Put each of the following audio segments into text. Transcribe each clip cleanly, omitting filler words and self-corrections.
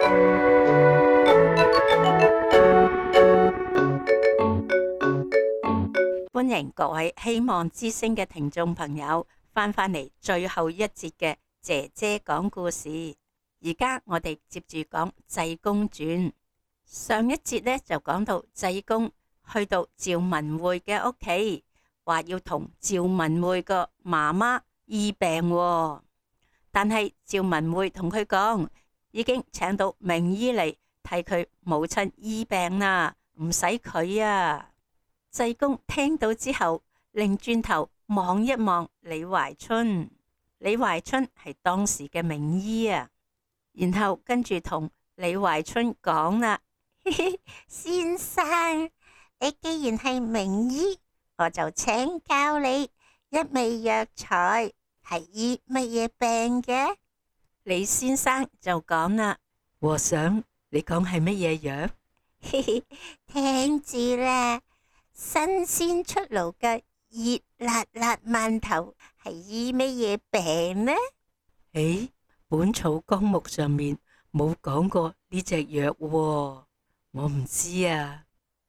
歡迎各位希望之聲嘅聽眾朋友翻嚟最後一節嘅姐姐講故事。而家我哋接住講濟公傳。上一節呢就講到濟公去到趙文慧嘅屋企，話要同趙文慧個媽媽醫病喎。但係趙文慧同佢講，已經請到名醫嚟替佢母親醫病啦，唔使佢啊。濟公聽到之後，擰轉頭望一望李懷春。李懷春係當時嘅名醫啊，然後跟住同李懷春講啦：先生，你既然係名醫，我就請教你一味藥材係醫乜嘢病嘅？李先生就講啦：和尚，你講係乜嘢藥？聽住啦。新鮮出爐嘅熱辣辣饅頭係醫乜嘢病呢？誒，本草綱目上面冇講過呢隻藥喎，我唔知啊。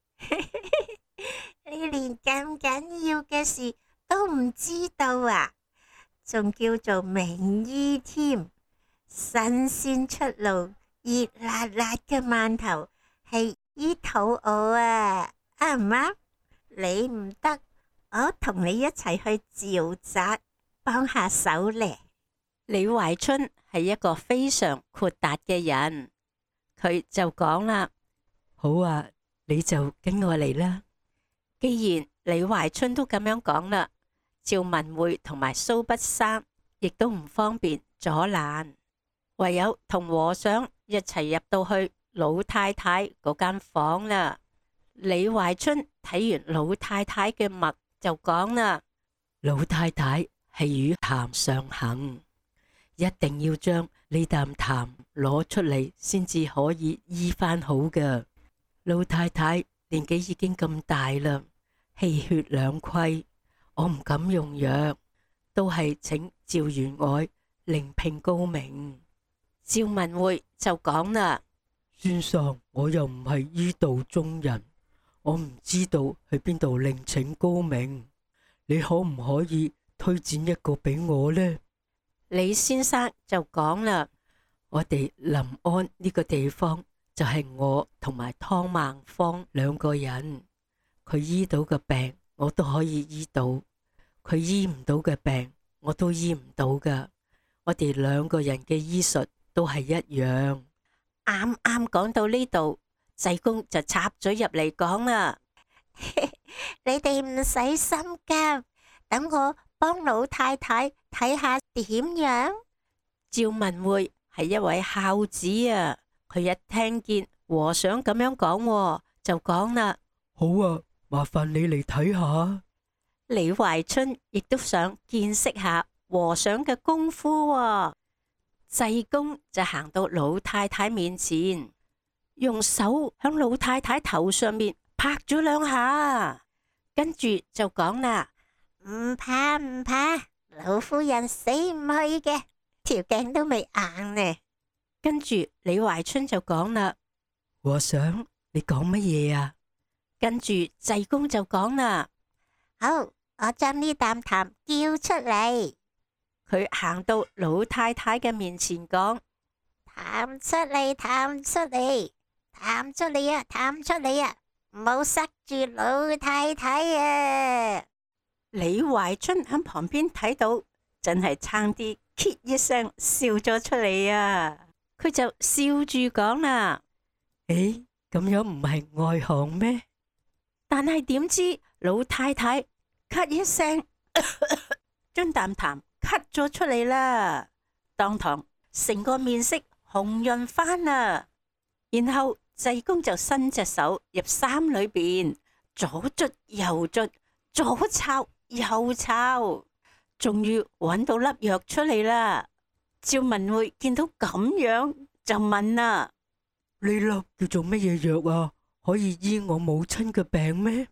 你連咁緊要嘅事都唔知道啊？仲叫做名醫添？新鮮出爐熱辣辣嘅饅頭係醫肚餓啊？啱唔啱？你唔得，我同你一齊去趙宅幫下手咧。李懷春係一個非常豁達嘅人，佢就講啦：好啊，你就跟我嚟啦。既然李懷春都咁樣講啦，趙文慧同埋蘇北生亦都唔方便阻攔，唯有同和尚一齊入到去老太太嗰間房啦。李懷春睇完老太太嘅脈就講啦：老太太係與痰上行，一定要將呢啖痰攞出嚟先至可以醫翻好㗎。老太太年紀已經咁大啦，氣血兩虧，我唔敢用藥，都係請趙員外另聘高明。趙文慧就講啦：先生，我又唔係醫道中人，我唔知道去邊度另請高明，你可唔可以推薦一個俾我呢？李先生就講啦：我哋臨安呢個地方就係我同埋湯孟芳兩個人，佢醫到嘅病我都可以醫到，佢醫唔到嘅病我都醫唔到噶，我哋兩個人嘅醫術都係一樣。啱啱講到呢度，濟公就插嘴入嚟講啦：你哋唔使心急，等我幫老太太睇下點樣。趙文慧係一位孝子啊，佢一聽見和尚咁樣講，就講啦：好啊，麻煩你嚟睇下。李懷春亦都想見識下和尚嘅功夫啊。濟公就行到老太太面前，用手響老太太頭上面拍咗兩下，跟住就講啦：唔怕唔怕，老夫人死唔去嘅，條頸都未硬呢。跟住李懷春就講啦：和尚，你講乜嘢啊？跟住濟公就講啦：好，我將呢啖痰叫出嚟。佢行到老太太嘅面前講：痰出嚟，痰出嚟，痰出嚟啊，痰出嚟啊，唔好塞住老太太啊！李懷春喺旁邊睇到，真係差啲 k 一聲笑咗出嚟啊！佢就笑住講啦：誒，咁樣唔係外行咩？但係點知老太太咳一聲，將啖痰咳咗出嚟啦，當堂成個面色紅潤翻啦。然後濟公就伸隻手入衫裏邊，左捽右捽，左抄右抄，終於揾到粒藥出嚟啦。趙文慧見到咁樣就問啦：呢粒叫做乜嘢藥啊？可以醫我母親嘅病咩？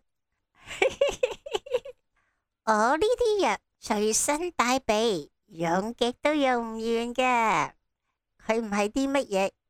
我呢啲藥隨身帶備，用極都用唔完嘅。佢唔係啲乜嘢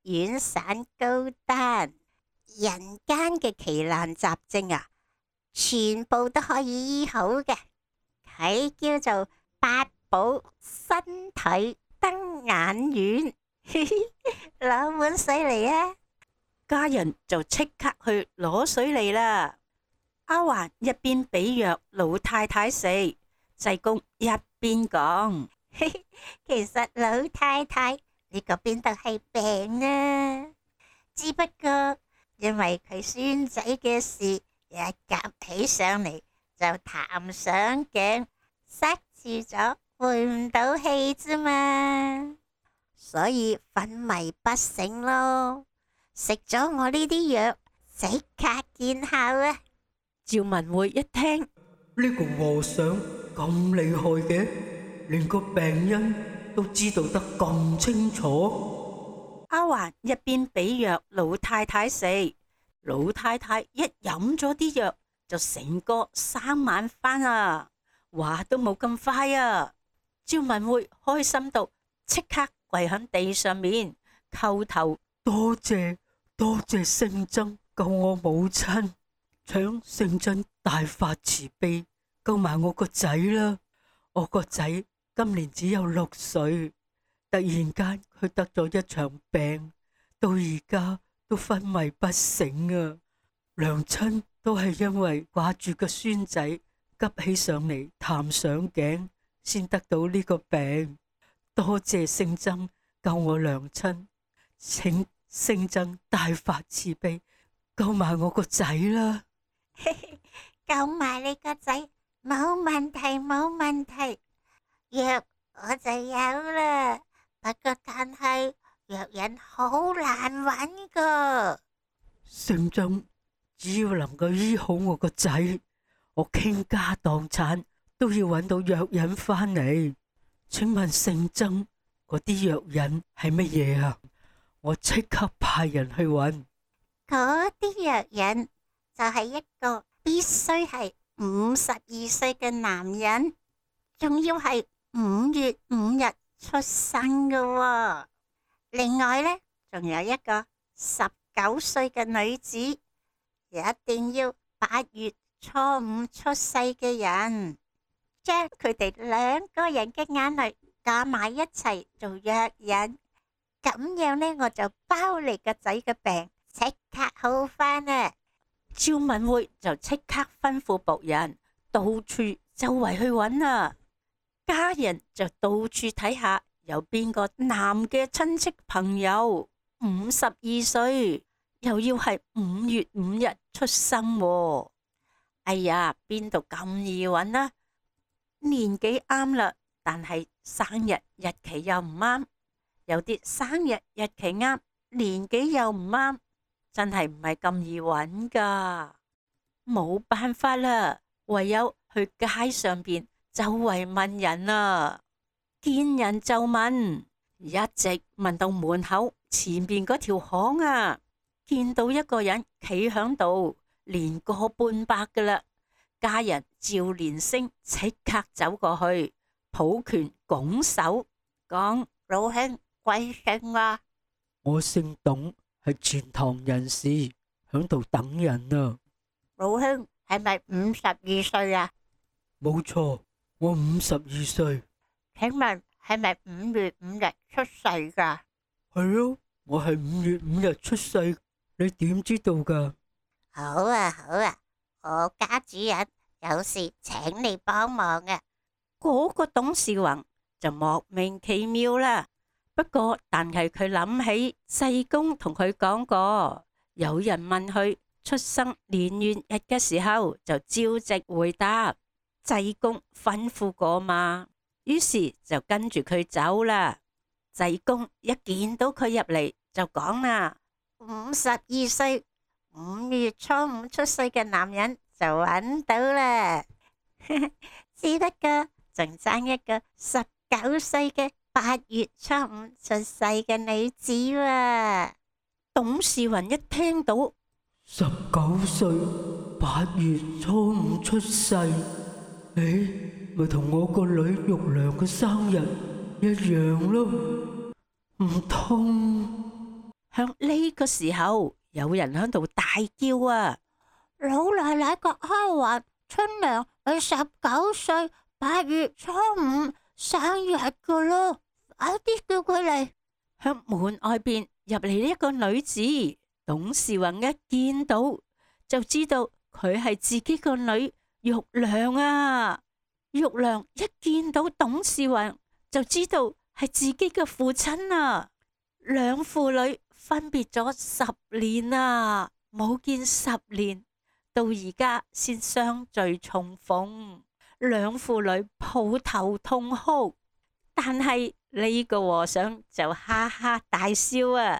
遠散高丹，人間嘅奇難雜症啊，全部都可以醫好嘅。佢叫做八寶身體瞪眼丸，攞碗水嚟啊！ 家人就即刻去攞水嚟啦。阿環一邊俾藥老太太食，濟公一邊講： 其實老太太你嗰邊都係病啊，只不過因為佢孫仔嘅事一夾起上嚟就痰上頸，塞住咗，回唔到氣啫嘛，所以昏迷不醒咯。食咗我呢啲藥，即刻見效啊！ 趙文會一聽， 呢個和尚咁厲害嘅，連個病因都知道得咁清楚。 阿環一邊俾藥老太太食，老太太一飲咗啲藥就成個生晚翻啊！話都冇咁快啊！趙文會開心到即刻跪喺地上面叩頭， 多謝聖僧救我母親，請聖僧大發慈悲救埋我個仔啦！我個仔今年只有6歲，突然間佢得咗一場病，到而家都昏迷不醒啊！娘親都係因為掛住個孫仔，急起上嚟痰上頸，先得到呢個病。多謝聖僧救我娘親，請聖僧大發慈悲救埋我個仔啦！ 救埋你個仔冇問題，冇問題，藥我就有啦。不過但係藥引好難揾噶。 聖僧只要能夠醫好我個仔，我傾家蕩產都要揾到藥引翻嚟。請問聖僧，嗰啲藥引係乜嘢啊？我即刻派人去揾。 嗰啲藥引就係一個必須係52歲嘅男人，仲要係5月5日出生嘅喎。另外呢，仲有一個19歲嘅女子，一定要8月初5出世嘅人，將佢哋2個人嘅眼淚加埋一齊做藥引。咁樣呢，我就包你個仔嘅病即刻好翻啊！ 趙文會就即刻吩咐僕人到處周圍去揾啊！家人就到處睇下有邊個男嘅親戚朋友52歲，又要係5月5日出生喎。哎呀，邊度咁易揾啊？年紀啱啦，但係生日日期又唔啱。有啲生日日期啱，年紀又唔啱，真係唔係咁易揾噶。冇辦法啦，唯有去街上邊周圍問人啊，見人就問，一直問到門口前邊嗰條巷啊，見到一個人企響度，年過半百噶啦。家人趙連升即刻走過去，抱拳拱手講： 老兄貴姓啊？ 我姓董，係全堂人士，響度等人啊。 老兄係咪52歲啊？ 冇錯，我52歲。 請問係咪5月5日出世噶？ 係咯，我係5月5日出世。你點知道噶？ 好啊好啊，我家主人有事請你幫忙啊。 嗰個董事宏就莫名其妙啦。不過但係佢諗起濟公同佢講過，有人問佢出生年月日嘅時候，就照直回答。濟公吩咐過嘛，於是就跟住佢走啦。濟公一見到佢入嚟就講啦：52歲5月初5出世嘅男人就揾到啦，只不過仲爭一個19歲嘅8月初5出世嘅女子喎。董事宏一聽到 19歲8月初5出世，咪同我個女玉娘嘅生日一樣咯？唔通向呢個時候，有人喺度大叫啊！ 老奶奶個開環春娘係19歲8月初5生日噶咯，快啲叫佢嚟。 向門外邊入嚟一個女子，董事宏一見到就知道佢係自己個女玉娘啊！玉娘一見到董事宏就知道係自己嘅父親啊！兩父女分別咗10年啊，冇見10年，到而家先相聚重逢，兩父女抱頭痛哭，但係呢個和尚就哈哈大笑啊！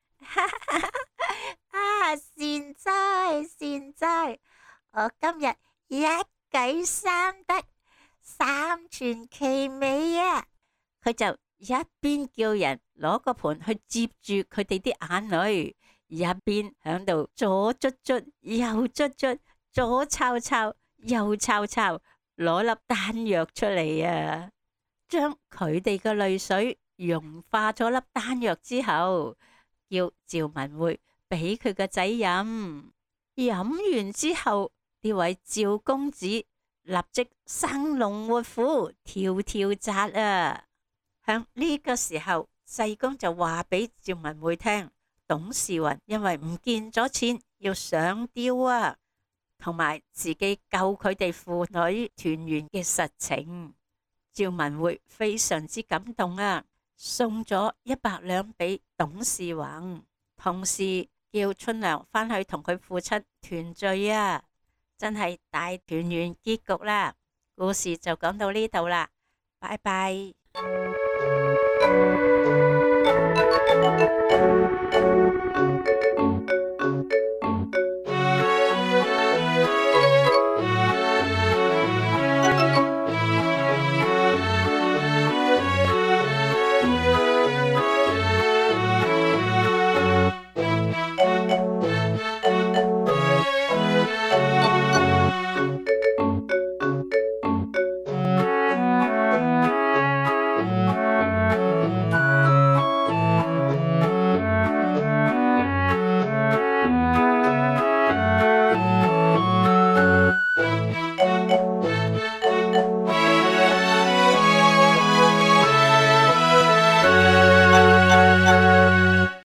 啊，善哉善哉，我今日一舉三得，三全其美啊！ 佢就一邊叫人攞個盆去接住佢哋啲眼淚，一邊響度左捽捽右捽捽，左抄抄右抄抄，攞粒丹藥出嚟啊！將佢哋嘅淚水融化咗粒丹藥之後，叫趙文慧俾佢個仔飲。飲完之後，呢位趙公子立即生龍活虎，跳跳紮啊！響呢個時候，濟公就話俾趙文慧聽，董事宏因為唔見咗錢要上吊啊，同埋自己救佢哋父女團圓嘅實情。趙文慧非常之感動啊，送咗100兩俾董事宏，同時叫春娘返去同佢父親團聚啊！真係大團圓結局啦！故事就講到呢度啦，拜拜。